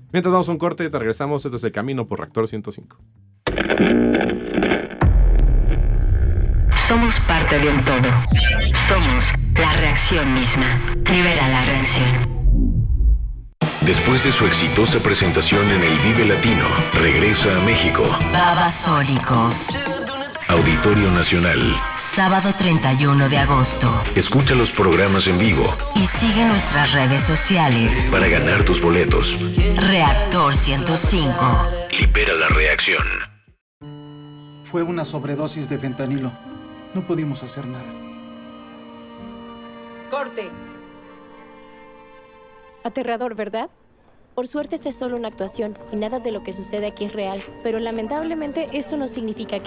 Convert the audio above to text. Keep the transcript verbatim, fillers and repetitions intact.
Mientras damos un corte, te regresamos desde el camino por Reactor ciento cinco. Somos parte de un todo. Somos la reacción misma. Libera la reacción. Después de su exitosa presentación en el Vive Latino, regresa a México. Babasónicos. Auditorio Nacional. Sábado treinta y uno de agosto. Escucha los programas en vivo. Y sigue nuestras redes sociales. Para ganar tus boletos. Reactor ciento cinco. Libera la reacción. Fue una sobredosis de fentanilo. No pudimos hacer nada. ¡Corte! Aterrador, ¿verdad? Por suerte esta es solo una actuación y nada de lo que sucede aquí es real, pero lamentablemente esto no significa que